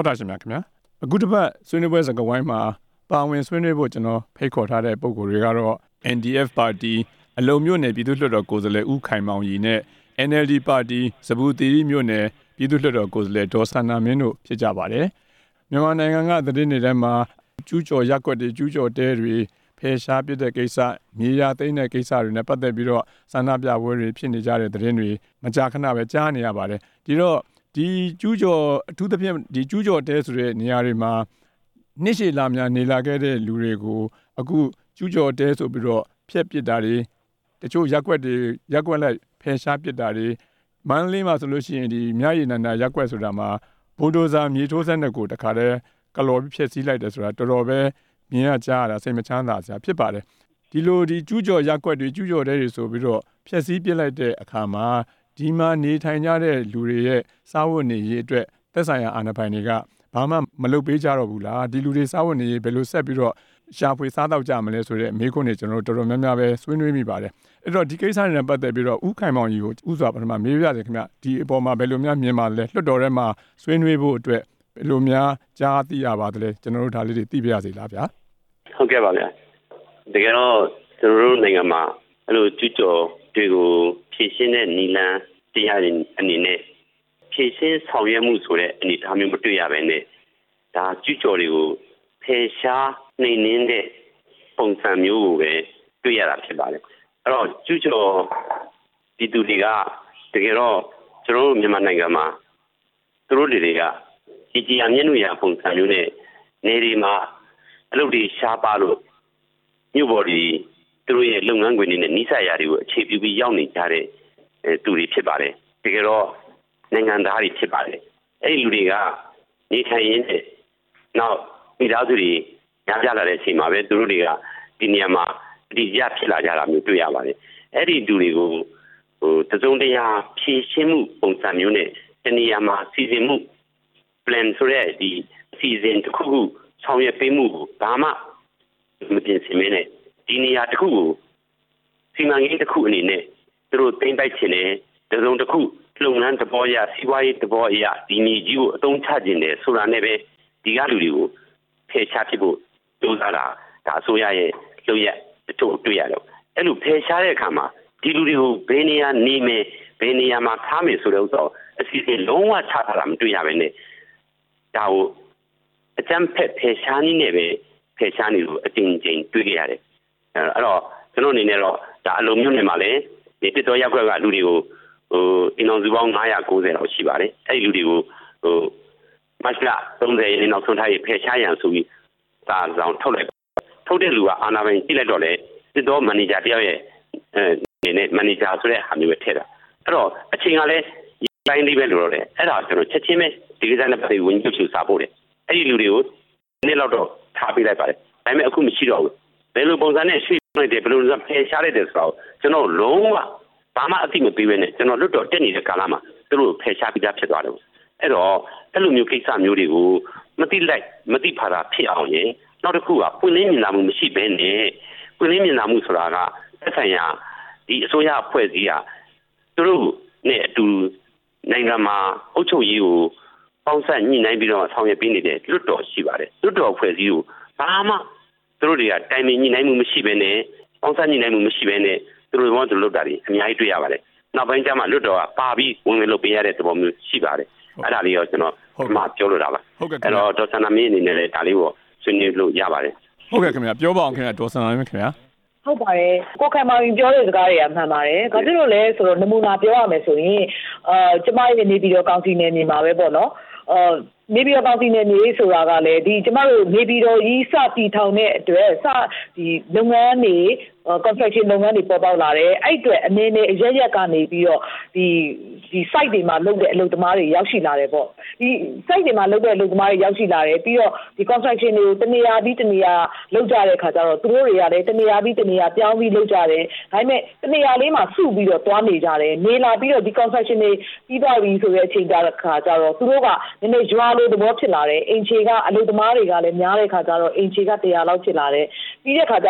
ဟုတ်တာရှင်များခင်ဗျာအခုတစ်ပတ်ဆွေးနွေးပွဲစကားဝိုင်းမှာပါဝင်ဆွေးနွေးဖို့ကျွန်တော်ဖိတ်ခေါ်ထားတဲ့ပုံကိုယ်တွေကတော့ NDF ပါတီအလုံမြို့နယ်ပြည်သူ့လွှတ်တော်ကိုယ်စားလှယ်ဦးခိုင်မောင်ရီနဲ့ NLD ပါတီစပူတီရီမြို့နယ်ပြည်သူ့လွှတ်တော်ကိုယ်စားလှယ်ဒေါ်ဆန္ဒမင်းတို့ဖြစ်ကြပါတယ်မြန်မာနိုင်ငံကသတင်းတွေထဲမှာကျူးကျော်ရက်ွက်တွေကျူးကျော်တဲတွေဖယ်ရှားပစ်တဲ့ကိစ္စမြေယာသိမ်းတဲ့ကိစ္စတွေနဲ့ပတ်သက်ပြီးတော့ဆန္ဒပြပွဲတွေဖြစ်နေကြတဲ့သတင်းတွေမကြာခဏပဲကြားနေရပါတယ်ဒီတော့ဒီကျူးကျော်အထူးသဖြင့်ဒီကျူးကျော်တဲဆိုတဲ့နေရာတွေမှာနှစ်ရှည်လာများနေလာခဲ့တဲ့လူတွေကိုအခုကျူးကျော်တဲဆိုပြီးတော့ဖျက်ပစ်တာတွေတချို့ရက်ွက်လိုက်ဖယ်ရှားပစ်တာတွေမန္တလေးမှာဆိုလို့ရှိရင်ဒီမြရည်နန္ဒရက်ွက်ဆိုတာမှာဘိုဒိုဇာမြေထိုးစက်နဲ့ကိုတခါတည်းကလော်ပြီးဖျက်ဆီးလိုက်တယ်ဆိုတာတော်တော်ပဲမြင်ရကြားရတာစိတ်မချမ်းသာစရာဖြစ်ပါတယ်ဒီလိုဒီကျူးကျော်ရက်ွက်တွေကျူးကျော်တဲတွေဆိုပြီးတော့ဖျက်ဆီးပစ်လိုက်တဲ့အခါမှာဒီမှာနေထိုင်ကြတဲ့လူတွေရဲ့စားဝတ်နေရေးအတွက်သက်ဆိုင်ရာအာဏာပိုင်တွေကဘာမှမလုပ်ပေးကြတော့ဘူးလားဒီလူတွေစားဝတ်နေရေးဘယ်လိုဆက်ပြီးတော့ရှာဖွေစားတော့ကြမလဲဆိုတဲ့မေးခွန်းတွေကျွန်တော်တို့တော်တော်များများပဲဆွေးနွေးမိပါတယ်အဲ့တော့ဒီကိစ္စတွေနဲ့ပတ်သက်ပြီးတော့ဦးခိုင်မောင်ကြီးကိုဥစွာပထမမေးပြရစေခင်ဗျဒီအပေါ်မှာဘယ်လိုများမြင်ပါလဲလွှတ်တော်ထဲမှာဆွေးနွေးဖို့အတွက်ဘယ်လိုများကြားသိရပါသလဲကျွန်တော်တို့ဒါလေးတွေသိပြရစီလားဗျာဟုတ်ကဲ့ပါဗျာတကယ်တော့ကျွန်တော်တို့နိုင်ငံမှာအဲ့လိုကျူးကျော်တွေကိုဖြည့်ရှင်းတဲ့နီလန်းတရားအနေနဲ့ဖြည့်ရှင်းဆောင်ရွက်မှုဆိုတဲ့အနေအထားမျိုးမတွေ့ရဘဲနဲ့ဒါကျူးကျော်တွေကိုဖယ်ရှားနှိမ်နင်းတဲ့ပုံစံမျိုးကိုပဲတွေ့ရတာဖြစ်ပါတယ်အဲ့တော့ကျူးကျော်ဒီသူတွေကတကယ်တော့ကျွန်တော်တို့မြန်မာနိုင်ငံမှာသူတို့တွေကကြီးအမြင့်လို့ရပုံစံမျိုးနဲ့နေဒီမှာအလုပ်တွေရှားပါလို့မြို့ပေါ်ဒီသူတို့ရဲ့လုပ်ငန်းခွင်တွေနဲ့နှိစက်ရာတွေကိုအခြေပြုပြီးရောက်နေကြတဲ့သူတွေဖြစ်ပါတယ်တကယ်တော့နိုင်ငံသားတွေဖြစ်ပါတယ်အဲ့ဒီလူတွေကနေထိုင်ရင်းနဲ့နောက်မိသားစုတွေညားပြလာတဲ့အချိန်မှာပဲသူတို့တွေကဒီနေရာမှာဒီရဖြစ်လာကြတာမျိုးတွေ့ရပါတယ်အဲ့ဒီလူတွေကိုတစုံတရာဖြည့်ရှင်းမှုပုံစံမျိုးနဲ့တနေရာမှာစီစဉ်မှု plan ဆိုတဲ့ဒီစီစဉ်တစ်ခုခုဆောင်ရွက်ပေးမှုကိုဘာမှမပြင်ဆင်မနဲ့ဒီနေရာတစ်ခုကိုစီမံကိန်းတစ်ခုအနေနဲ့သူတို့တင်ပိုက်ခြင်းနဲ့တစုံတစ်ခုလုပ်ငန်းတဘောရစီးပွားရေးတဘောအရာဒီနေကြီးကိုအသုံးချခြင်းနဲ့ဆိုတာနဲ့ပဲဒီကလူတွေကိုဖယ်ရှားဖြစ်ဖို့ကြိုးစားတာဒါအစိုးရရဲ့လုပ်ရက်အချို့တွေ့ရတော့အဲ့လိုဖယ်ရှားတဲ့အခါမှာဒီလူတွေကိုဘယ်နေရာနေမယ်ဘယ်နေရာမှာထားမယ်ဆိုတဲ့ဥစ္စာအစီအစဉ်လုံးဝချထားတာမတွေ့ရဘဲနဲ့ဒါကိုအကြမ်းဖက်ဖယ်ရှားနည်းနဲ့ပဲဖယ်ရှားနေလို့အကျဉ်းချင်းတွေ့ကြရတယ်အဲ့တော့ကျွန်တော်အနေနဲ့တော့ဒါအလုံးမျိုးနေမှာလဲဒီတစ်တော်ရက်ွက်ကလူတွေကိုအင်အောင်စုပေါင်း990လောက်ရှိပါတယ်အဲ့ဒီလူတွေကိုမတ်လ30ရက်နေ့နောက်ဆုံးထားရဖယ်ရှားရန်ဆိုပြီးစာဆောင်ထုတ်လိုက်ထုတ်တဲ့လူကအာဏာပိုင်ကြည့်လိုက်တော့လေတစ်တော်မန်နေဂျာတယောက်ရဲ့နေနဲ့မန်နေဂျာဆိုတဲ့ဟာမျိုးပဲထည့်တာအဲ့တော့အချိန်ကလည်းတိုင်းလေးပဲလို့တော့လေအဲ့ဒါကျွန်တော်ချက်ချင်းပဲဒီကိစ္စနဲ့ပတ်သက်ဝင်ချုပ်ချူစားဖို့တယ်အဲ့ဒီလူတွေကိုနေ့လောက်တော့ထားပေးလိုက်ပါတယ်ဒါပေမဲ့အခုမရှိတော့ဘူးဘယ်လိုပုံစံနဲ့ရွှေ့လိုက်တယ်ဘယ်လိုဖယ်ရှားလိုက်တယ်ဆိုတော့ကျွန်တော်လုံးဝဘာမှအသိမပေးဘဲနဲ့ကျွန်တော်လွတ်တော်တက်နေတဲ့ကာလမှာသူတို့ဖယ်ရှားပြီးသားဖြစ်သွားတယ်အဲ့တော့အဲ့လိုမျိုးကိစ္စမျိုးတွေကိုမသိလိုက်မသိဖာတာဖြစ်အောင်ရင်နောက်တစ်ခုကပွင့်လင်းမြင်သာမှုမရှိဘဲနဲ့ပွင့်လင်းမြင်သာမှုဆိုတာကသက်ဆိုင်ရာဒီအစိုးရအဖွဲ့အစည်းဟာသူတို့နဲ့အတူနိုင်ငံမှာအုပ်ချုပ်ရေးကိုပေါင်းစပ်ညှိနှိုင်းပြီးတော့ဆောင်ရွက်ပေးနေတဲ့လွတ်တော်ရှိပါတယ်လွတ်တော်အဖွဲ့အစည်းကိုဘာမှသူတို့တွေကတိုင်ပင်ညှိနှိုင်းမှုမရှိဘဲနဲ့ပေါင်းစပ်ညှိနှိုင်းမှုမရှိဘဲနဲ့သူတို့ဘာလို့လုပ်တာလဲအများကြီးတွေ့ရပါတယ်နောက်ပိုင်းကျမှလွတ်တော်ကပါပြီးဝင်လုပ်ပေးရတဲ့သဘောမျိုးရှိပါတယ်အဲ့ဒါလေးရောကျွန်တော်မှပြောလို့တာပါအဲ့တော့ဒေါ်ဆန္ဒမင်းအနေနဲ့လည်းဒါလေးကိုဆွေးနွေးလို့ရပါတယ်ဟုတ်ကဲ့ခင်ဗျာပြောပါအောင်ခင်ဗျာဒေါ်ဆန္ဒမင်းခင်ဗျာဟုတ်ပါတယ်ကိုခိုင်မောင်ပြောတဲ့စကားတွေကမှန်ပါတယ်ဘာဖြစ်လို့လဲဆိုတော့နမူနာပြောရမယ်ဆိုရင်ကျမရဲ့နေပြည်တော်ကောင်စီနယ်မြေမှာပဲပေါ့နော်နေပြည်တော်ကောင်စီနယ်မြေဆိုတာကလည်းဒီကျမတို့နေပြည်တော်ကြီးစတည်ထောင်တဲ့အတွက်ဒီလုပ်ငန်းတွေconstruction လုပ်ငန်းတွေပေါ်ပေါက်လာတယ်အဲ့အတွက်အနေနဲ့အရက်ရက်ကနေပြီးတော့ဒီ site တွေမှာလုပ်တဲ့အလုပ်သမားတွေရောက်ရှိလာတယ်ပေါ့ဒီ site တွေမှာလုပ်တဲ့အလုပ်သမားတွေရောက်ရှိလာတယ်ပြီးတော့ဒီ construction တွေကိုတနေရာပြီးတနေရာလုပ်ကြတဲ့ခါကျတော့သူတို့တွေကလည်းတနေရာပြီးတနေရာပြောင်းပြီးလုပ်ကြတယ်ဒါပေမဲ့တနေရာလေးမှာစုပြီးတော့တွားနေကြတယ်နေလာပြီးတော့ဒီ construction တွေပြီးသွားပြီဆိုတဲ့အချိန်ကျတော့ခါကျတော့သူတို့ကနည်းနည်းရွာလိုသဘောဖြစ်လာတယ်အင်ချေကအလုပ်သမားတွေကလည်းများတဲ့ခါကျတော့အင်ချေက100လောက်ဖြစ်လာတယ်ပြီးတဲ့ခါကျတော့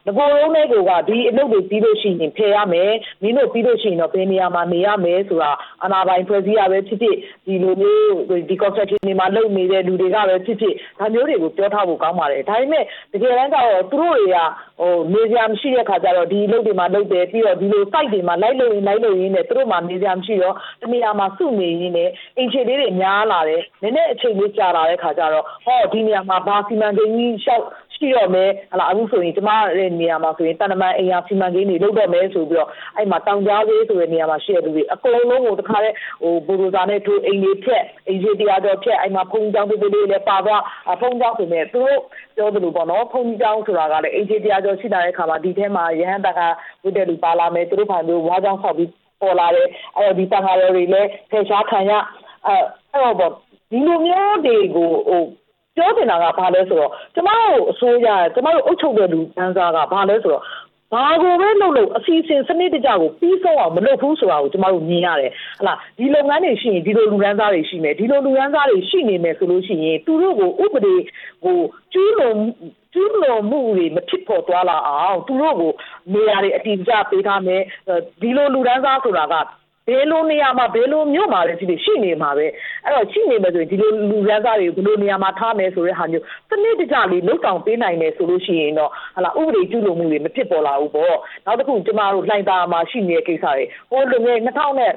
ကိုယ်လုံးလေးကဒီအလုပ်တွေပြီးလို့ရှိရင်ဖယ်ရမယ်မင်းတို့ပြီးလို့ရှိရင်တော့ဘယ်နေရာမှာနေရမယ်ဆိုတာအာဏာပိုင်ဖွဲ့စည်းရပဲဖြစ်ဖြစ်ဒီလိုမျိုးဒီ construction တွေမှာလုပ်နေတဲ့လူတွေကပဲဖြစ်ဖြစ်ဒါမျိုးတွေကိုပြောထားဖို့ကောင်းပါတယ်ဒါပေမဲ့တကယ်တမ်းကျတော့သူတို့တွေကနေစရာမရှိတဲ့ခါကျတော့ဒီအလုပ်တွေမှာလုပ်တယ်ပြီးတော့ဒီလို site တွေမှာလိုက်လို့ရင်းနဲ့သူတို့မှာနေစရာမရှိတော့တနေရာမှာစုနေရင်းနဲ့အင်ချီလေးတွေများလာတယ်နည်းနည်းအချိန်လေးကြာလာတဲ့ခါကျတော့ဒီနေရာမှာဘာစီမံကိန်းကြီးရှောက်ရှိတော့မယ်အခုဆိုရင်ကျမရဲ့နေရာမှာဆိုရင်တန်တမန်အိမ်ယာစီမံကိန်းတွေလုပ်တော့မယ်ဆိုပြီးတော့အဲ့မှာတောင်ကြားသေးဆိုတဲ့နေရာမှာရှိတဲ့လူတွေအကုန်လုံးကိုတခါတည်းဘူဒိုဇာနဲ့ထိုးအိမ်တွေဖြက်အိမ်ကြီးတရားတော်ဖြက်အဲ့မှာဖုန်းကြောင်းတွေလေးလည်းပါသွားဖုန်းကြောင်းဆိုမဲ့သူတို့ပြောသလိုပေါ့နော်ဖုန်းကြောင်းဆိုတာကလည်းအိမ်ကြီးတရားတော်ရှိလာတဲ့ခါမှာဒီထဲမှာရဟန်းတကဝိတ္တလူပါလာမယ်သူတို့ဘာလို့ဝါကြောင်းဆောက်ပြီးပေါ်လာတယ်အဲ့တော့ဒီတန်ခါတွေလည်းဖယ်ရှားခံရအဲ့တော့ပေါ့ဒီလိုမျိုးတွေကိုပြောနေတာကဘာလဲဆိုတော့ကျမတို့အစိုးရကျမတို့အုပ်ချုပ်တဲ့လူတန်းစားကဘာလဲဆိုတော့ဘာကိုပဲလုပ်အစီအစဉ်စနစ်တကျကိုပြီးဆုံးအောင်မလုပ်ဘူးဆိုတာကိုကျမတို့မြင်ရတယ်ဟလားဒီလုပ်ငန်းတွေရှိရင်ဒီလိုလူတန်းစားတွေရှိမယ်ဒီလိုလူတန်းစားတွေရှိနေမယ်ဆိုလို့ရှိရင်သူတို့ကိုဥပဒေကိုကျူးလွန်မှုတွေမဖြစ်ပေါ်သွားလာအောင်သူတို့ကိုနေရာတွေအတိအကျပေးထားမယ်ဒီလိုလူတန်းစားဆိုတာကဘယ်လိုနေရာမှာဘယ်လိုမျိုးမှာလဲရှိနေမှာပဲအဲ့တော့ရှိနေမယ်ဆိုရင်ဒီလိုလူရန်သားတွေဘယ်လိုနေရာမှာထားမယ်ဆိုတဲ့ဟာမျိုးစနစ်တကျလေးလောက်တောင်ပေးနိုင်တယ်ဆိုလို့ရှိရင်တော့ဥပဒေကျူးလွန်မှုတွေမဖြစ်ပေါ်လာဘူးပေါ့နောက်တစ်ခုကျမတို့လှိုင်သာမှာရှိနေတဲ့ကိစ္စတွေဟိုလူငယ်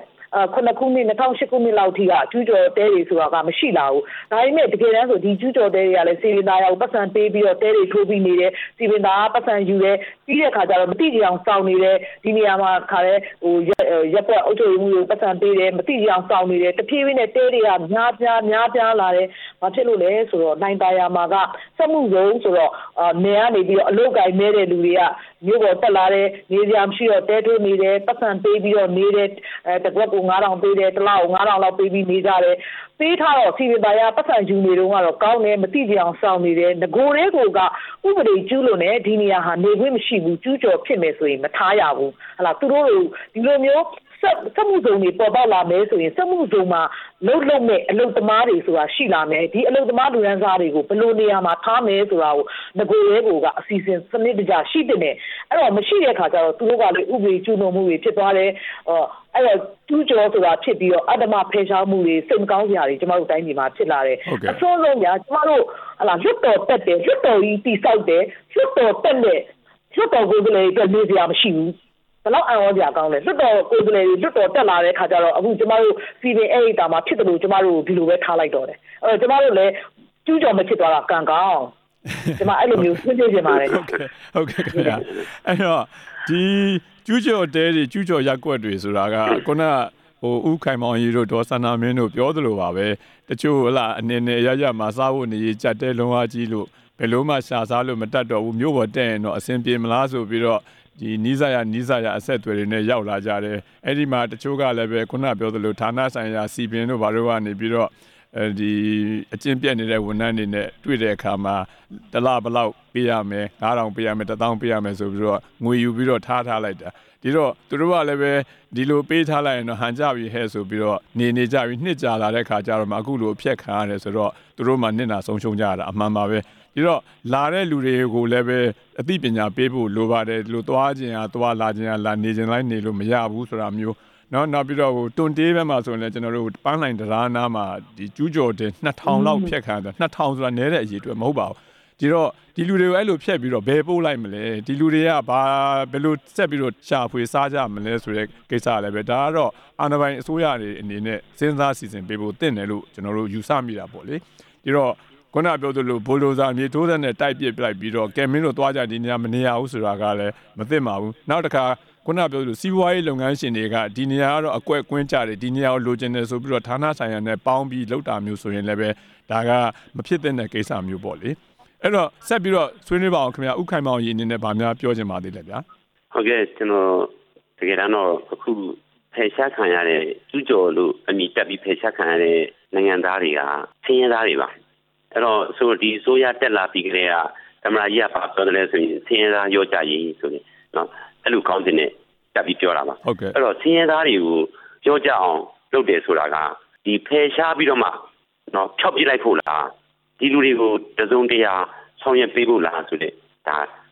2009ခုနှစ်2008ခုနှစ်လောက်ထိကကျူးကျော်တဲတွေဆိုတာကမရှိလာဘူးဒါပေမဲ့တကယ်တမ်းဆိုဒီကျူးကျော်တဲတွေကလည်းစီရင်သားရောက်ပတ်စံပေးပြီးတော့တဲတွေထိုးပြီးနေတယ်စီရင်သားပတ်စံယူတယ်ပြီးတဲ့အခါကျတော့မတိကြအောင်စောင့်နေတယ်ဒီနေရာမှာခါရဲရက်ပွက်အုပ်ချုပ်ရေးမှုတွေပတ်စံပေးတယ်မတိကြအောင်စောင့်နေတယ်တဖြည်းဖြည်းနဲ့တဲတွေကများပြားလာတယ်ဘာဖြစ်လို့လဲဆိုတော့နိုင်တာယာမှာကစက်မှုဆုံးဆိုတော့နေရနေပြီးတော့အလုပ်ကိုင်နေတဲ့လူတွေကမြို့ပေါ်တက်လာတယ်နေစရာမရှိတော့တဲထိုးနေတယ်ပတ်စံပေးပြီးတော့နေတယ်တကွက်ကို9000ပေးတယ်တစ်လောက်9000လောက်ပေးပြီးနေကြတယ်ပေးထားတော့စီရင်သားရပတ်စံယူနေတော့ကတော့ကောင်းတယ်မတိကြအောင်စောင့်နေတယ်ငကိုလေးကိုကဥပဒေကျူးလွန်နေဒီနေရာဟာနေခွင့်မရှိဘူးကျူးကျော်ဖြစ်မယ်ဆိုရင်မထားရဘူးဟလာသူတို့ဒီလိုမျိုးစက်မှုစုံတွေပေါ်ပေါက်လာမယ်ဆိုရင်စက်မှုစုံမှာလုံမဲ့အလုပ်သမားတွေဆိုတာရှိလာမယ်ဒီအလုပ်သမားလူရန်စားတွေကိုဘယ်လိုနေရာမှာထားမယ်ဆိုတာကိုငကိုရဲကိုကအစီအစဉ်စနစ်တကျရှိတဲ့နဲ့အဲ့တော့မရှိတဲ့ခါကျတော့သူတို့ကလေဥပဒေကျူးလွန်မှုတွေဖြစ်သွားတယ်အဲ့တော့ကျူးကျော်ဆိုတာဖြစ်ပြီးတော့အတ္တမဖယ်ရှားမှုတွေစိတ်မကောင်းစရာတွေကျမတို့တိုင်းပြည်မှာဖြစ်လာတယ်အဆုံးဆုံးညာကျမတို့လွတ်တော်တက်တယ်လွတ်တော်ကြီးတိဆောက်တယ်လွတ်တော်တက်တဲ့လွတ်တော်ကိုယ်စားလှယ်တွေနေစရာမရှိဘူးဘယ်လောက်အံ့ဩစရာကောင်းလဲလွတ်တော်ကိုယ်စားလှယ်တွေလွတ်တော်တက်လာတဲ့ခါကျတော့အခုကျမတို့စီပင်အဲ့တာမှာဖြစ်တယ်လို့ကျမတို့ဒီလိုပဲထားလိုက်တော့တယ်အဲ့တော့ကျမတို့လည်းကျူးကျော်မဖြစ်သွားတာကံကောင်းကျမအဲ့လိုမျိုးသိနေပါတယ်ဟုတ်ကဲ့ခင်ဗျာအဲ့တော့ဒီကျူးကျော်တဲတွေကျူးကျော်ရက်ကွက်တွေဆိုတာကခုနဦးခိုင်မောင်ကြီးတို့ဒေါ်စန္ဒာမင်းတို့ပြောသလိုပါပဲတချို့အနေနဲ့ရမှာစားဖို့နေကြက်တဲလုံးဝကြီးလို့ဘယ်လိုမှရှာစားလို့မတတ်တော့ဘူးမျိုးပေါ်တက်ရင်တော့အဆင်ပြေမလားဆိုပြီးတော့ဒီနီးစပ်ရအဆက်အသွယ်တွေနဲ့ရောက်လာကြတယ်အဲ့ဒီမှာတချို့ကလည်းပဲခုနပြောသလိုဌာနဆိုင်ရာစီပင်တို့ဘာလို့ကနေပြီးတော့ဒီအကျင့်ပြတ်နေတဲ့ဝန်ထမ်းတွေနဲ့တွေ့တဲ့အခါမှာတစ်လဘယ်လောက်ပေးရမယ်9000ပေးရမယ်1000ပေးရမယ်ဆိုပြီးတော့ငွေယူပြီးတော့ထားလိုက်တာဒီတော့သူတို့ကလည်းပဲဒီလိုပေးထားလိုက်ရင်တော့ဟန်ကြပြီဟဲ့ဆိုပြီးတော့နေကြပြီးနှစ်ကြာလာတဲ့ခါကျတော့မှအခုလိုအဖြတ်ခံရတယ်ဆိုတော့သူတို့မှနစ်နာဆုံးရှုံးကြရတာအမှန်ပါပဲဒီတော့လာတဲ့လူတွေကိုလည်းပဲအသိပညာပေးဖို့လိုပါတယ်ဒီလိုသွားခြင်းသွားလာခြင်းလာနေခြင်းလိုက်နေလို့မရဘူးဆိုတာမျိုးနောက်ပြီးတော့တွန်တေးဘက်မှာဆိုရင်လည်းကျွန်တော်တို့ပန်းလိုင်တရားနာမှာဒီကျူးကျော်တဲ့2000လောက်ဖြတ်ခံတာ2000ဆိုတာနည်းတဲ့အရေးအတွက်မဟုတ်ပါဘူးဒီတော့ဒီလူတွေကိုအဲ့လိုဖြတ်ပြီးတော့ဘယ်ပို့လိုက်မလဲဒီလူတွေကဘယ်လိုဆက်ပြီးတော့ရှာဖွေစားကြမလဲဆိုတဲ့ကိစ္စလည်းပဲဒါကတော့အာဏာပိုင်အစိုးရတွေအနေနဲ့စဉ်းစားစီစဉ်ပေးဖို့တင့်တယ်လို့ကျွန်တော်တို့ယူဆမိတာပေါ့လေဒီတော့ခုနပြောသလိုဘိုလိုဇာမြေထိုးတဲ့နဲ့တိုက်ပစ်ပလိုက်ပြီးတော့ကဲမင်းတို့သွားကြဒီနေရာမနေရဘူးဆိုတာကလည်းမသိမှာဘူးနောက်တစ်ခါခုနပြောသလိုစီးပွားရေးလုပ်ငန်းရှင်တွေကဒီနေရာကတော့အကွက်ကွင်းကြတယ်ဒီနေရာကိုလိုချင်တယ်ဆိုပြီးတော့ဌာနဆိုင်ရာနဲ့ပေါင်းပြီးလုပ်တာမျိုးဆိုရင်လည်းပဲဒါကမဖြစ်တဲ့ကိစ္စမျိုးပေါ့လေအဲ့တော့ဆက်ပြီးတော့ဆွေးနွေးပါအောင်ခင်ဗျာဥခိုင်မောင်ကြီးအနေနဲ့ဗာများပြောချင်ပါသေးတယ်ဗျာဟုတ်ကဲ့ကျွန်တော်တကယ်တော့အခုဖယ်ရှားခံရတဲ့ကျူးကျော်လို့အမည်တက်ပြီးဖယ်ရှားခံရတဲ့နိုင်ငံသားတွေကဆင်းရဲသားတွေပါအဲ့တော့ဆိုဒီဆိုရတက်လာပြီးကြတဲ့သမရာကြီးကပါပြောတယ်ဆိုရင်ဆင်းရဲသားရောကြရေးဆိုရင်နော်အဲ့လိုကောင်းတဲ့နဲ့တက်ပြီးပြောတာပါအဲ့တော့ဆင်းရဲသားတွေကိုပြောကြအောင်လုပ်တယ်ဆိုတာကဒီဖယ်ရှားပြီးတော့မှနော်ဖြောက်ပြလိုက်ဖို့လားဒီလူတွေကိုတစုံတရာဆောင်ရွက်ပေးဖို့လားဆိုတဲ့ဒါ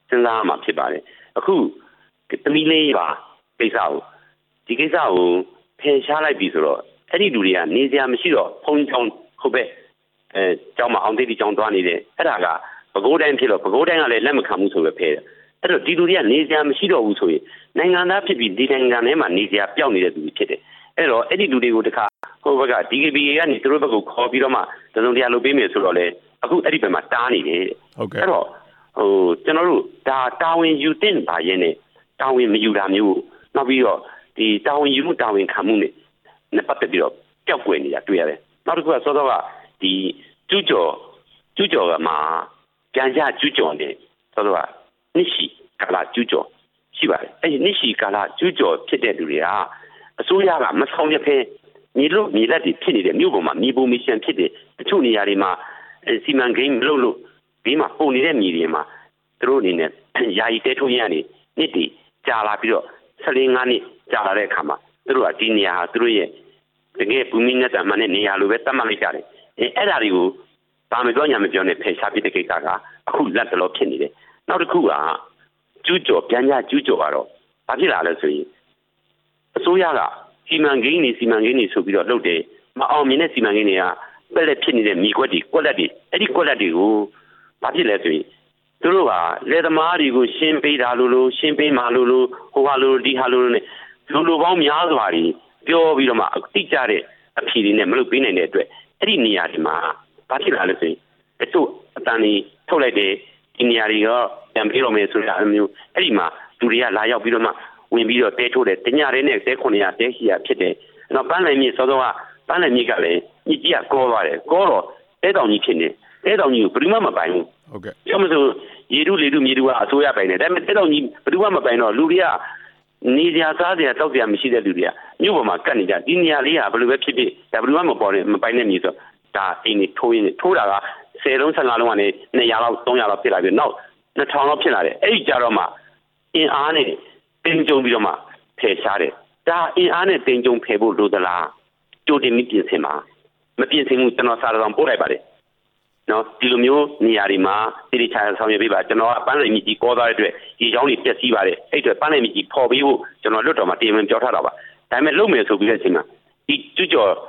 စဉ်းစားမှာဖြစ်ပါတယ်အခုသမီးလေးပါကိစ္စကိုဒီကိစ္စကိုဖယ်ရှားလိုက်ပြီဆိုတော့အဲ့ဒီလူတွေကနေစရာမရှိတော့ဖုန်းကြောင်းဟုတ်ပဲကျောင်းမှာအောင်သိတိကျောင်းသွားနေတယ်အဲ့ဒါကပဲခူးတိုင်းဖြစ်တော့ပဲခူးတိုင်းကလည်းလက်မခံဘူးဆိုပဲဖယ်တယ်အဲ့တော့ဒီလူတွေကနေစရာမရှိတော့ဘူးဆိုရင်နိုင်ငံသားဖြစ်ပြီးဒီနိုင်ငံထဲမှာနေစရာပျောက်နေတဲ့သူတွေဖြစ်တယ်အဲ့တော့အဲ့ဒီလူတွေကိုတခါဟိုဘက်က DKBA ကနေသူတို့ဘက်ကခေါ်ပြီးတော့မှတစုံတရာလုပ်ပေးမယ်ဆိုတော့လေအခုအဲ့ဒီဘက်မှာတားနေတယ်ဟုတ်ကဲ့အဲ့တော့ကျွန်တော်တို့ဒါတာဝန်ယူတင်ပါရဲ့နဲ့တာဝန်မယူတာမျိုးနောက်ပြီးတော့ဒီတာဝန်ယူမှုတာဝန်ခံမှုနဲ့ပတ်သက်ပြီးတော့ပျောက်ကွယ်နေတာတွေ့ရတယ်နောက်တစ်ခုကစောစောကဒီကျူးကျော်ကမှာပြန်ကြကျူးကျော်နေစောစောကနှစ်ရှိကာလကျူးကျော်ရှိပါတယ်အဲ့ဒီနှစ်ရှိကာလကျူးကျော်ဖြစ်တဲ့လူတွေကအစိုးရကမဆောင်ရွက်ဖဲမြေလက်တွေဖြစ်နေတယ်မြို့ပေါ်မှာမြေပုံမီရှင်ဖြစ်တယ်တချို့နေရာတွေမှာစီမံကိန်းမလုပ်လို့ဒီမှာပုံနေတဲ့မြေတွေမှာသူတို့အနေနဲ့ယာယီတဲထိုးရနေနှစ်တည်ကြာလာပြီးတော့15နှစ်ကြာလာတဲ့အခါမှာသူတို့ကဒီနေရာဟာသူတို့ရဲ့တကယ်ဘူမိနဲ့တမန်နဲ့နေရာလိုပဲသတ်မှတ်လိုက်ကြတယ်အဲ့ဒါတွေကိုဘာမပြောညာမပြောနဲ့ဖယ်ရှားပြတဲ့ကိစ္စကအခုလက်တလောဖြစ်နေတယ်နောက်တစ်ခုကကျူးကျော်ပြန်ကြကျူးကျော်ကတော့ဘာဖြစ်လာလဲဆိုရင်အစိုးရကစီမံကိန်းတွေဆိုပြီးတော့လုပ်တယ်မအောင်မြင်တဲ့စီမံကိန်းတွေကပက်လက်ဖြစ်နေတဲ့မြေကွက်တွေကွက်လက်တွေအဲ့ဒီကွက်လက်တွေကိုဘာဖြစ်လဲဆိုရင်သူတို့ကလယ်သမားတွေကိုရှင်းပေးတာလို့ရှင်းပေးမှလို့ဟိုဟာလို့ဒီဟာလို့နဲ့လူပေါင်းများစွာတွေပြောပြီးတော့မှအတိကျတဲ့အဖြေတွေနဲ့မလုပ်ပေးနိုင်တဲ့အတွက်အဲ့ဒီနေရာဒီမှာဘာဖြစ်လာလဲဆိုရင်တချို့အတန်ကြီးထုတ်လိုက်တယ်ဒီနေရာတွေကပြန်ပြီးတော့မယ်ဆိုတာမျိုးအဲ့ဒီမှာလူတွေကလာရောက်ပြီးတော့မှဝင်ပြီးတော့တဲထိုးတယ်တညရဲနဲ့တဲ900တဲရှိရဖြစ်တယ်နောက်ပန်းနိုင်မြေစောစောကပန်းနိုင်မြေကလည်းညကြီးကကောသွားတယ်ကောတော့တဲတောင်ကြီးဖြစ်နေတဲတောင်ကြီးကိုဘယ်သူမှမပိုင်ဘူးဟုတ်ကဲ့ပြောမလို့ရေတူလေတူမြေတူကအစိုးရပိုင်တယ်ဒါပေမဲ့တဲတောင်ကြီးဘယ်သူမှမပိုင်တော့လူတွေကနေစရာစားစရာတောက်စရာမရှိတဲ့လူတွေကမြို့ပေါ်မှာကတ်နေကြဒီနေရာလေးကဘယ်လိုပဲဖြစ်ဖြစ်ဒါဘယ်သူမှမပေါ်နဲ့မပိုင်တဲ့မြေဆိုဒါအိမ်ကြီးထိုးတာက10လုံး15လုံးကနေ200လောက်300လောက်ဖြစ်လာပြီနောက်2000လောက်ဖြစ်လာတယ်အဲ့ဒီကြတော့မှအင်အားနဲ့တင်ကြုံပြီးတော့မှဖယ်ရှားတယ်ဒါအင်အားနဲ့တင်ကြုံဖယ်ဖို့လိုသလားကြိုတင်ပြီးပြင်ဆင်ပါမပြင်ဆင်ဘူးကျွန်တော်စာတော်ပို့လိုက်ပါတယ်နော်ဒီလိုမျိုးနေရာတွေမှာတိတိကျကျဆောင်ရွက်ပေးပါကျွန်တော်ကပန်းနိုင်မြကြီးကောသွားတဲ့အတွက်ဒီချောင်းတွေပြက်စီးပါတယ်အဲ့အတွက်ပန်းနိုင်မြကြီးဖော်ပေးဖို့ကျွန်တော်လွတ်တော်မှာတင်ဝင်ပြောထားတာပါဒါပေမဲ့လုပ်မယ်ဆိုပြီးတဲ့အချိန်မှာဒီကျူးကျော်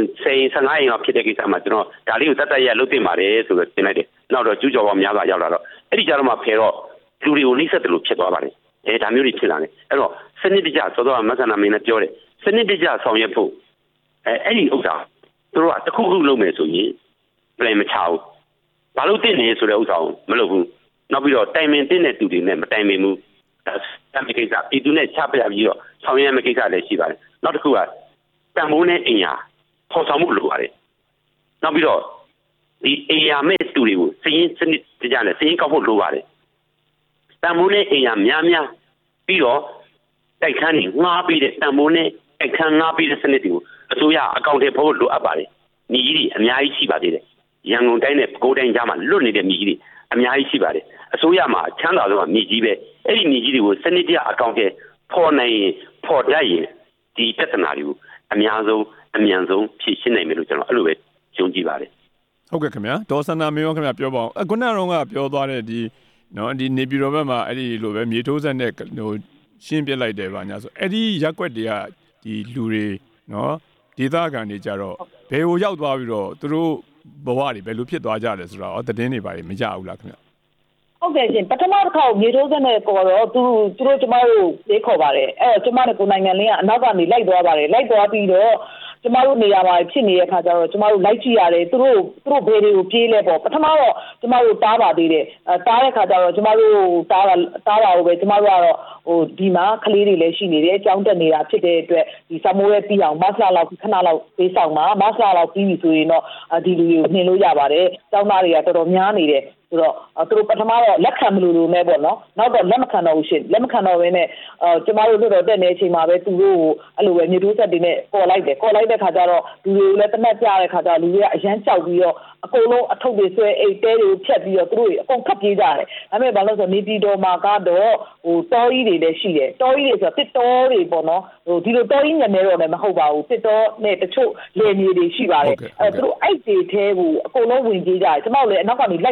15ရင်လောက်ဖြစ်တဲ့ကိစ္စမှာကျွန်တော်ဒါလေးကိုတတ်ရလုပ်တင်ပါတယ်ဆိုတော့တင်လိုက်တယ်နောက်တော့ကျူးကျော်ပေါင်းများစွာရောက်လာတော့အဲ့ဒီကြတော့မှဖယ်တော့လူတွေကိုနှိမ့်ဆက်တယ်လို့ဖြစ်သွားပါတယ်ဒါမျိုးတွေဖြစ်လာတယ်အဲ့တော့စနစ်တကျစောစောကမဆန္ဒမင်းနဲ့ပြောတယ်စနစ်တကျဆောင်ရွက်ဖို့အဲ့ဒီဥစ္စာသူတို့ကတစ်ခုခုလုပ်မယ်ဆိုရင်ပြန်မချဘူးဘာလို့တင်နေဆိုတဲ့ဥစ္စာကိုမလုပ်ဘူးနောက်ပြီးတော့တိုင်ပင်တင်တဲ့သူတွေနဲ့မတိုင်ပင်ဘူးဒါကိစ္စပြည်သူနဲ့ချပြပြီးတော့ဆောင်ရွက်မယ့်ကိစ္စလည်းရှိပါတယ်နောက်တစ်ခုကတန်ဖိုးနဲ့အင်ယာဖော်ဆောင်မှုလိုပါတယ်နောက်ပြီးတော့ဒီအင်ယာမဲ့သူတွေကိုစည်ရင်းစနစ်တကျနဲ့စည်ရင်းကောက်ဖို့လိုပါတယ်တန်ဖိုးနဲ့အင်ယာများပြီးတော့တိုက်ခန်းတွေငှားပြီးတဲ့တန်ဖိုးနဲ့တိုက်ခန်းငှားပြီးတဲ့စနစ်တွေကိုအစိုးရအကောင့်ထဲပို့လိုအပ်ပါတယ်ညီကြီးတွေအများကြီးရှိပါသေးတယ်ရန်ကုန်တိုင်းနဲ့ပဲခူးတိုင်းကြားမှာလွတ်နေတဲ့ညီကြီးတွေအများကြီးရှိပါတယ်အစိုးရမှာချမ်းသာဆုံးကညီကြီးပဲအဲ့ဒီညီကြီးတွေကိုစနစ်တကျအကောင့်ထဲဖော်နိုင်ရင်ဖော်တတ်ရင်ဒီပြဿနာတွေကိုအများဆုံးအမြန်ဆုံးဖြေရှင်းနိုင်မယ်လို့ကျွန်တော်အဲ့လိုပဲယုံကြည်ပါတယ်ဟုတ်ကဲ့ခင်ဗျာဒေါ်စန္ဒာမင်းရောခင်ဗျာပြောပါအောင်ခုနကတော့ပြောသွားတဲ့ဒီနော်ဒီနေပြည်တော်ဘက်မှာအဲ့ဒီလိုပဲမြေထိုးဆက်နဲ့ဟိုရှင်းပြလိုက်တယ်ဗာညာဆိုအဲ့ဒီရက်ွက်တွေကဒီလူတွေနော်ဒေသခံတွေကြတော့ဘယ်ကိုရောက်သွားပြီးတော့သူတို့ဘဝတွေဘယ်လိုဖြစ်သွားကြလဲဆိုတော့သတင်းတွေပါတယ်မကြဘူးလားခင်ဗျဟုတ်ကဲ့ရှင်ပထမတစ်ခါမြေထိုးဆက်နဲ့ပေါ်တော့သူတို့ကျမတို့လေးခေါ်ပါတယ်အဲ့တော့ကျမတို့ကိုနိုင်ငံလင်းကအနောက်ကနေလိုက်သွားပါတယ်လိုက်သွားပြီးတော့ကျမတို့နေရာမှာဖြစ်နေတဲ့အခါကျတော့ကျမတို့လိုက်ကြည့်ရတယ်သူတို့ဘယ်တွေကိုပြေးလဲပေါ့ပထမတော့ကျမတို့တားပါသေးတယ်တားတဲ့အခါကျတော့ကျမတို့တားတာကိုပဲကျမတို့ကတော့ဟိုဒီမှာကလေးတွေလည်းရှိနေတယ်ကြောင်းတက်နေတာဖြစ်တဲ့အတွက်ဒီစမိုးရဲပြီးအောင်မဆလာလောက်ခဏလောက်ပေးဆောင်ပါမဆလာလောက်ပြီးပြီဆိုရင်တော့ဒီလူတွေကိုနှင်လို့ရပါတယ်ကျောင်းသားတွေကတော်တော်များနေတယ်ဆိုတော့သူတို့ပထမတော့လက်ခံမလို့နဲ့ပေါ့နော်နောက်တော့လက်မခံတော့ဘူးရှင်လက်မခံတော့ဘဲနဲ့ကျမတို့တို့တက်နေတဲ့အချိန်မှာပဲသူတို့ကိုအဲ့လိုပဲမြေတိုးဆက်တွေနဲ့ခေါ်လိုက်တဲ့ခါကျတော့လူတွေကိုလည်းတနက်ကြတဲ့ခါကျတော့လူတွေကအရန်ကြောက်ပြီးတော့အကုန်လုံးအထုပ်တွေဆွဲအိတ်တဲတွေကိုဖြတ်ပြီးတော့သူတို့အကုန်ခတ်ပြေးကြတယ်ဒါပေမဲ့ဘာလို့ဆိုနေပြည်တော်မှာကတော့ဟိုတောကြီးတွေလည်းရှိတယ်တောကြီးတွေဆိုတစ်တောတွေပေါ့နော်ဟိုဒီလိုတောကြီးညနေတော့လည်းမဟုတ်ပါဘူးတစ်တောနဲ့တချို့လယ်မြေတွေရှိပါတယ်သူတို့အိတ်တွေထဲကိုအကုန်လုံးဝင်ပြေးကြတယ်ကျမတို့လည်းအနောက်ကနေလိုက်သွားတယ်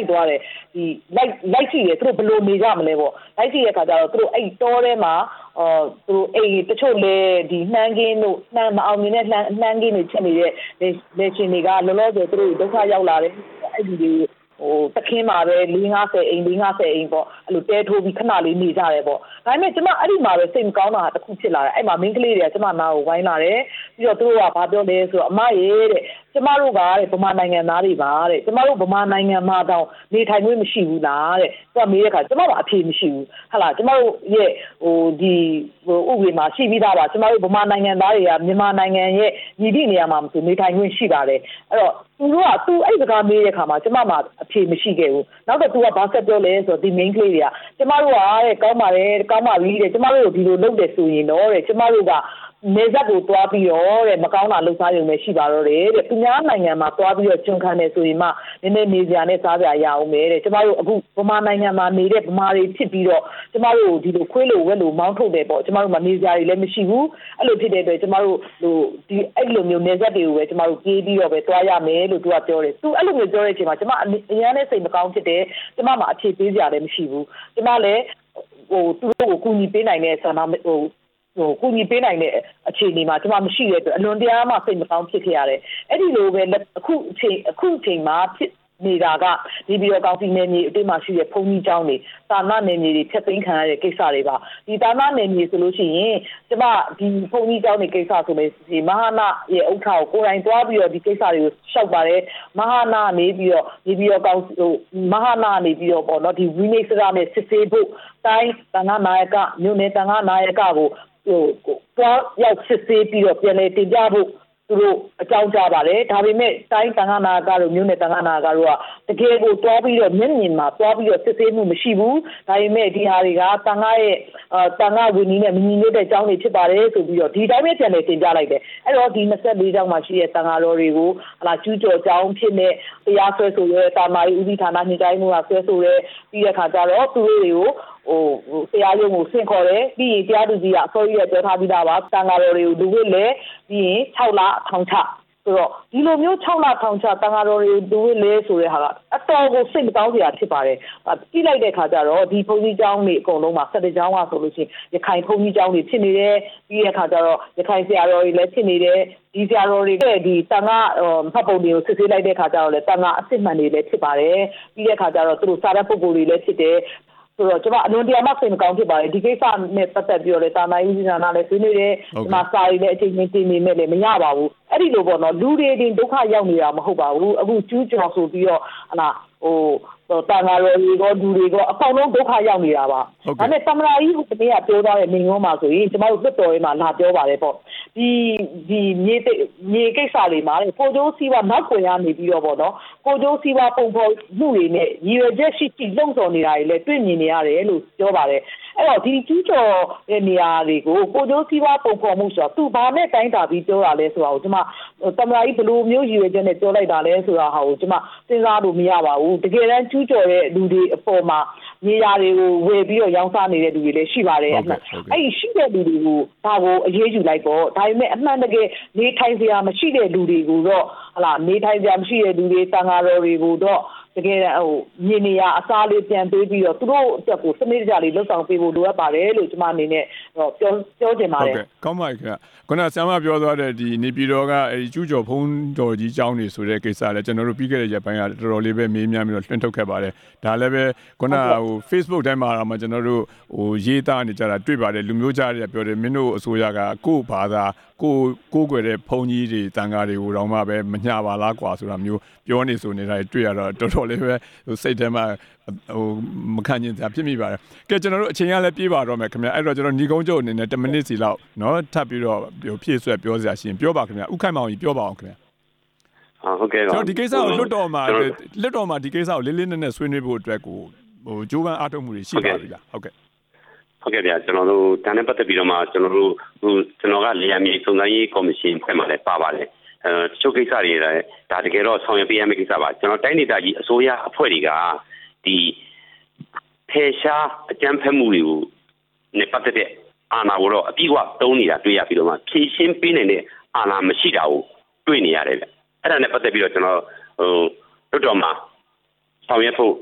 ဒီလိုက်ကြည့်တယ်သူတို့ဘယ်လိုနေကြမလဲပေါ့လိုက်ကြည့်တဲ့အခါကျတော့သူတို့အဲ့တောထဲမှာသူတို့အဲ့တချို့လေဒီနှမ်းကင်းတို့နှမ်းမအောင်မြင်တဲ့နှမ်းကင်းတွေချက်နေတဲ့လေရှင်တွေကလောလောဆယ်သူတို့ဒုက္ခရောက်လာတယ်အဲ့ဒီတွေတခင်းမှာပဲ50အိမ်50အိမ်ပေါ့အဲ့လိုတဲထိုးပြီးခဏလေးနေကြတယ်ပေါ့ဒါပေမဲ့ကျမအဲ့ဒီမှာပဲစိတ်မကောင်းတာတစ်ခုဖြစ်လာတယ်အဲ့မှာမင်းကလေးတွေကကျမနာကိုဝိုင်းလာတယ်ပြီးတော့သူတို့ကဘာပြောလဲဆိုတော့အမရေတဲ့ကျမတို့ကတဲ့ဗမာနိုင်ငံသားတွေပါတဲ့ကျမတို့ဗမာနိုင်ငံမှာတော့နေထိုင်ခွင့်မရှိဘူးလားတဲ့သူကမေးတဲ့အခါကျမကအဖြေမရှိဘူးဟာလားကျမတို့ရဲ့ဒီဥပဒေမှာရှိပြီးသားပါကျမတို့ဗမာနိုင်ငံသားတွေကမြန်မာနိုင်ငံရဲ့ညီတိနေရာမှာမဆိုနေထိုင်ခွင့်ရှိပါတယ်အဲ့တော့သူတို့ကသူအဲ့စကားမေးတဲ့အခါမှာကျမမှာအဖြေမရှိခဲ့ဘူးနောက်တော့သူကဘာဆက်ပြောလဲဆိုတော့ဒီ main ကလေးတွေကကျမတို့ကတဲ့ကောင်းပါတယ်ကောင်းပါပြီတဲ့ကျမတို့ကိုဒီလိုလုပ်တယ်ဆိုရင်တော့တဲ့ကျမတို့ကနေဇက်ကိုတွားပြီးတော့တဲ့မကောင်းတာလှုပ်ရှားရုံပဲရှိပါတော့တယ်တဲ့သူများနိုင်ငံမှာတွားပြီးတော့ကျွန်ခံတယ်ဆိုရင်မှနည်းနည်းနေစရာနဲ့စားစရာရအောင်ပဲတဲ့ကျမတို့အခုဗမာနိုင်ငံမှာနေတဲ့ဗမာတွေဖြစ်ပြီးတော့ကျမတို့ဒီလိုခွေးလိုဝက်လိုမောင်းထုတ်တယ်ပေါ့ကျမတို့မှာနေစရာတွေလည်းမရှိဘူးအဲ့လိုဖြစ်တဲ့အတွက်ကျမတို့ဒီအဲ့လိုမျိုးနေဇက်တွေကိုပဲကျမတို့ပြေးပြီးတော့ပဲတွားရမယ်လို့သူကပြောတယ်သူအဲ့လိုမျိုးပြောတဲ့အချိန်မှာကျမအရင်နဲ့စိတ်မကောင်းဖြစ်တယ်ကျမမှာအခြေပေးစရာလည်းမရှိဘူးကျမလည်းသူတို့ကိုကူညီပေးနိုင်တဲ့ဆန္ဒကူညီပေးနိုင်တဲ့အခြေအနေမှာကျမမရှိတဲ့အတွက်အလွန်တရာမှစိတ်မကောင်းဖြစ်ခဲ့ရတယ်အဲ့ဒီလိုပဲအခုအချိန်မှာဖြစ်နေတာကနေပြီးတော့ကောင်းစီနယ်မြေအတိတ်မှာရှိတဲ့ဘုံကြီးကျောင်းတွေသာနာနယ်မြေတွေဖျက်သိမ်းခံရတဲ့ကိစ္စတွေပါဒီသာနာနယ်မြေဆိုလို့ရှိရင်ကျမဒီဘုံကြီးကျောင်းတွေကိစ္စဆိုလို့ဒီမဟာနာရဲ့ဥက္ကဋ္ဌကိုကိုယ်တိုင်တွားပြီးတော့ဒီကိစ္စတွေကိုရှောက်ပါတယ်မဟာနာနေပြီးတော့ကောင်းမဟာနာနေပြီးတော့ပေါ့နော်ဒီဝိနည်းစကားနဲ့စစ်ဆေးဖို့တိုင်းတန်ခါနာယကမြို့နယ်တန်ခါနာယကကိုတော့ရောက်စစ်ဆေးပြီးတော့ပြန်လေတင်ပြဖို့သူတို့အကြောင်းကြားပါတယ်ဒါပေမဲ့တိုင်းတန်ခါနာကတော့မြို့နယ်တန်ခါနာကတော့တကယ်ကိုတွားပြီးတော့မျက်မြင်မှာတွားပြီးတော့စစ်ဆေးမှုမရှိဘူးဒါပေမဲ့ဒီဟာတွေကတန်ခါရဲ့တန်ခါဝင်းကြီးနဲ့မညီညွတ်တဲ့အကြောင်းတွေဖြစ်ပါတယ်ဆိုပြီးတော့ဒီတိုင်းပဲပြန်လေတင်ပြလိုက်တယ်အဲ့တော့ဒီ24ကျောင်းမှာရှိတဲ့တန်ခါတော်တွေကိုကျူးကျော်ကျောင်းဖြစ်နေတရားစွဲဆိုရဲတာမာရီဦးစီးဌာနညွှန်ကြားမှုကဆွဲဆိုရဲပြီးတဲ့အခါကျတော့သူတို့တွေကိုတရားရုံးကိုဆင့်ခေါ်တယ်ပြီးရင်တရားသူကြီးကအစိုးရပြောထားပြီးသားပါတန်ခါတော်တွေကိုလူဝစ်လဲပြီးရင်6လထောင်ချဆိုတော့ဒီလိုမျိုး6လထောင်ချတန်ခါတော်တွေကိုလူဝစ်လဲဆိုတဲ့ဟာကအတော်ကိုစိတ်မကောင်းစရာဖြစ်ပါတယ်ကြည့်လိုက်တဲ့အခါကျတော့ဒီဘုန်းကြီးကျောင်းတွေအကုန်လုံးမှာ17ကျောင်းကဆိုလို့ရှိရင်ရခိုင်ဘုန်းကြီးကျောင်းတွေဖြစ်နေတယ်ပြီးတဲ့အခါကျတော့ရခိုင်ဆရာတော်တွေလည်းဖြစ်နေတယ်ဒီဆရာတော်တွေတဲ့ဒီတန်ခါမှတ်ပုံတွေကိုစစ်ဆေးလိုက်တဲ့အခါကျတော့လည်းတန်ခါအစ်စ်မှန်တွေလည်းဖြစ်ပါတယ်ပြီးတဲ့အခါကျတော့သူတို့စာရတ်ပုဂ္ဂိုလ်တွေလည်းဖြစ်တယ်ဆိုတော့ကျွန်မအလွန်တရာမှစိတ်မကောင်းဖြစ်ပါတယ်ဒီကိစ္စနဲ့ပတ်သက်ပြီးတော့လည်းတာမန်ဦးစီးဌာနလည်းဆွေးနွေးတယ်ဒီမှာစာရီလည်းအချိန်ချင်းတင်နေမဲ့လည်းမရပါဘူးအဲ့ဒီလိုပေါ့နော်လူတွေတင်ဒုက္ခရောက်နေတာမဟုတ်ပါဘူးအခုကျူးကျော်ဆိုပြီးတော့တန်ခါတော်တွေကလူတွေကအပေါင်းလုံးဒုက္ခရောက်နေတာပါဒါနဲ့သမ္မတကြီးကတကယ်ပြောသွားတဲ့နေငုံမှာဆိုရင်ကျမတို့လွတ်တော်ရေးမှာလာပြောပါတယ်ပေါ့ဒီမြေကိစ္စတွေမှာကိုကျိုးစီးပွားနောက်ွယ်ရနေပြီးတော့ပေါ့နော်ကိုကျိုးစီးပွားပုံဖော်မှုတွေနဲ့ရည်ရွယ်ချက်ရှိလုံဆောင်နေတာတွေလည်းတွေ့မြင်နေရတယ်လို့ပြောပါတယ်အဲ့တော့ဒီကျူးကျော်တဲ့နေရာတွေကိုကိုကျိုးစီးပွားပုံဖော်မှုဆိုတော့သူဘာနဲ့တိုင်းတာပြီးပြောတာလဲဆိုတာကိုကျွန်မသမ္မတကြီးဘယ်လိုမျိုးရည်ရွယ်ချက်နဲ့ပြောလိုက်တာလဲဆိုတာဟာကိုကျွန်မစဉ်းစားလို့မရပါဘူးတကယ်တမ်းကျူးကျော်တဲ့လူတွေအပေါ်မှာမြေယာတွေကိုဝယ်ပြီးတော့ရောင်းစားနေတဲ့လူတွေလည်းရှိပါတယ်အဲ့ဒီရှိတဲ့လူတွေကိုဒါကိုအရေးယူလိုက်ပေါ့ဒါပေမဲ့အမှန်တကယ်နေထိုင်စရာမရှိတဲ့လူတွေကိုတော့နေထိုင်စရာမရှိတဲ့လူတွေတန်ခါတော်တွေကိုတော့တကယ်မြေနေရာအစားလေးပြန်ပေးပြီးတော့သူတို့အတွက်ကိုစနစ်တကျလေးလှုပ်ဆောင်ပေးဖို့လိုအပ်ပါတယ်လို့ကျွန်မအနေနဲ့ပြောချင်ပါတယ်ဟုတ်ကဲ့ကောင်းပါခင်ဗျခုနဆရာမပြောသွားတဲ့ဒီနေပြည်တော်ကအဲဒီကျူးကျော်ဖုံးတော်ကြီးကျောင်းနေဆိုတဲ့ကိစ္စလည်းကျွန်တော်တို့ပြီးခဲ့တဲ့ရက်ပိုင်းကတော်တော်လေးပဲမေးမြန်းပြီးတော့လွှင့်ထုတ်ခဲ့ပါတယ်ဒါလည်းပဲခုနFacebook ထဲမှာတော့ကျွန်တော်တို့ရေးသားနေကြတာတွေ့ပါတယ်လူမျိုးကြားတွေကပြောတယ်မင်းတို့အစိုးရကကိုယ့်ဘာသာကိုကွယ်တဲ့ဖုံးကြီးတွေတန်ခါတွေကိုတော့မှပဲမညာပါလားကွာဆိုတာမျိုးပြောနေဆိုနေတာတွေ့ရတော့တော်တော်လေးပဲစိတ်ထဲမှာမခံကျင်စရာဖြစ်မိပါတယ်ကဲကျွန်တော်တို့အချိန်ကလည်းပြေးပါတော့မယ်ခင်ဗျအဲ့တော့ကျွန်တော်ညီကုန်းကျုပ်အနေနဲ့10မိနစ်စီလောက်เนาะထပ်ပြီးတော့ဖြည့်ဆွဲပြောစရာရှိရင်ပြောပါခင်ဗျဥခိုင်မောင်ကြီးပြောပါအောင်ခင်ဗျဟုတ်ကဲ့ကျွန်တော်ဒီကိစ္စကိုလွတ်တော်မှာဒီကိစ္စကိုလေးလေးနက်နက်ဆွေးနွေးဖို့အတွက်ကိုဂျိုးပန်းအားထုတ်မှုတွေရှိပါပြီလားဟုတ်ကဲ့ဗျာကျွန်တော်တို့ဒါနဲ့ပတ်သက်ပြီးတော့မှကျွန်တော်ကလေယာဉ်မြေစုံစမ်းရေးကော်မရှင်ဖွဲ့မှာလည်းပါပါတယ်တချို့ကိစ္စတွေလည်းဒါတကယ်တော့ဆောင်ရွက်ပေးရမယ့်ကိစ္စပါကျွန်တော်တိုင်းဒေသကြီးအစိုးရအဖွဲ့တွေကဒီဖေရှားအကြမ်းဖက်မှုတွေကိုနဲ့ပတ်သက်တဲ့အာဏာကိုတော့အပြည့်အဝတုံးနေတာတွေ့ရပြီးတော့မှဖြည့်ရှင်းပေးနိုင်တဲ့အာဏာမရှိတာကိုတွေ့နေရတယ်ဗျအဲ့ဒါနဲ့ပတ်သက်ပြီးတော့ကျွန်တော်လွတ်တော်မှာဆောင်ရွက်ဖို့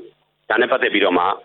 ဒါနဲ့ပတ်သက်ပြီးတော့မှ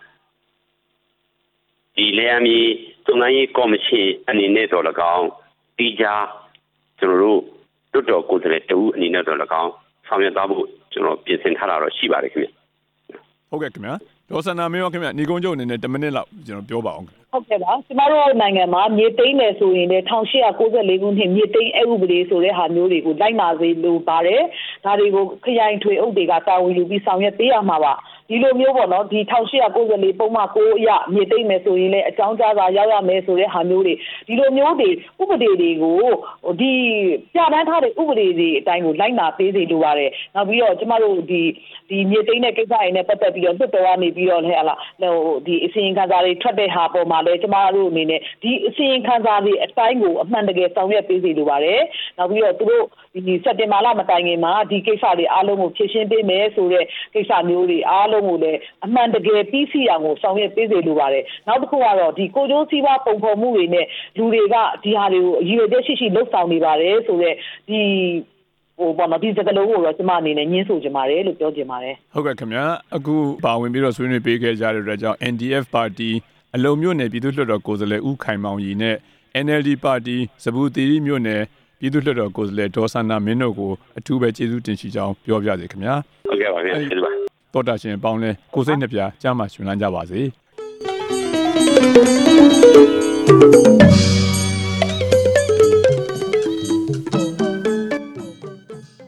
ဒီလေယာဉ်မြေသုံးနိုင်ကော်မရှင်အနေနဲ့တော့၎င်းတီးခြားကျွန်တော်တို့လွတ်တော်ကိုယ်စားလှယ်တဦးအနေနဲ့တော့၎င်းဆောင်ရွက်သွားဖို့ကျွန်တော်ပြင်ဆင်ထားတာတော့ရှိပါတယ်ခင်ဗျဟုတ်ကဲ့ခင်ဗျာဒေါ်စန္ဒာမင်းရောခင်ဗျညီကုန်းချုပ်အနေနဲ့10မိနစ်လောက်ကျွန်တော်ပြောပါအောင်ဟုတ်ကဲ့ပါကျမတို့နိုင်ငံမှာမြေသိမ်းတယ်ဆိုရင်လည်း1894ခုနှစ်မြေသိမ်းအဥပဒေဆိုတဲ့ဟာမျိုးတွေကိုလိုက်နာစေလိုပါတယ်ဒါတွေကိုခရိုင်ထွေအုပ်တွေကတာဝန်ယူပြီးဆောင်ရွက်ပေးရမှာပါဒီလိုမျိုးပေါ့နော်ဒီ1894ပုံမှန်9အရမြေသိမ်းမယ်ဆိုရင်လည်းအကြောင်းကြားစာရောက်ရမယ်ဆိုတဲ့ဟာမျိုးတွေဒီလိုမျိုးတွေဥပဒေတွေကိုဒီပြဋ္ဌာန်းထားတဲ့ဥပဒေတွေအတိုင်းကိုလိုက်နာပေးစေလိုပါတယ်နောက်ပြီးတော့ကျမတို့ဒီမြေသိမ်းတဲ့ကိစ္စတွေနဲ့ပတ်သက်ပြီးတော့လွှတ်တော်ကနေပြီးတော့လည်းဒီအစီရင်ခံစာတွေထွက်တဲ့ဟာပေါ်မှာလည်းကျမတို့အနေနဲ့ဒီအစီရင်ခံစာတွေအတိုင်းကိုအမှန်တကယ်ဆောင်ရွက်ပေးစေလိုပါတယ်နောက်ပြီးတော့သူတို့ဒီစက်တင်ဘာလမတိုင်ခင်မှာဒီကိစ္စတွေအားလုံးကိုဖြေရှင်းပေးမယ်ဆိုတဲ့ကိစ္စမျိုးတွေအားလုံးကိုလည်းအမှန်တကယ်ပြီးစီအောင်ကိုဆောင်ရွက်ပေးစေလိုပါတယ်နောက်တစ်ခုကတော့ဒီကိုကျိုးစည်းဝါးပုံဖော်မှုတွေနဲ့လူတွေကဒီဟာတွေကိုအရေးအသေးရှိလှုပ်ဆောင်နေပါတယ်ဆိုတော့ဒီပေါ့နော်ဒီစကလုံးကိုတော့ကျမအနေနဲ့ညှင်းဆိုချင်ပါတယ်လို့ပြောချင်ပါတယ်ဟုတ်ကဲ့ခင်ဗျာအခုပါဝင်ပြီးတော့ဆွေးနွေးပေးခဲ့ကြတဲ့အတွက်ကြောင့် NDF ပါတီအလုံမြို့နယ်ပြည်သူ့လွှတ်တော်ကိုယ်စားလှယ်ဦးခိုင်မောင်ရီနဲ့ NLD ပါတီစပူတီရီမြို့နယ်ပြည်သူ့လွှတ်တော်ကိုယ်စားလှယ်ဒေါ်စန္ဒာမင်းတို့ကိုအထူးပဲကျေးဇူးတင်ရှိကြောင်းပြောပြစေခင်ဗျာဟုတ်ကဲ့ပါဗျာကျေးဇူးပါတော်တာရှင်ပေါင်းလဲကိုစိတ်နှစ်ပြားကြားမှရှင်လန်းကြပါစေ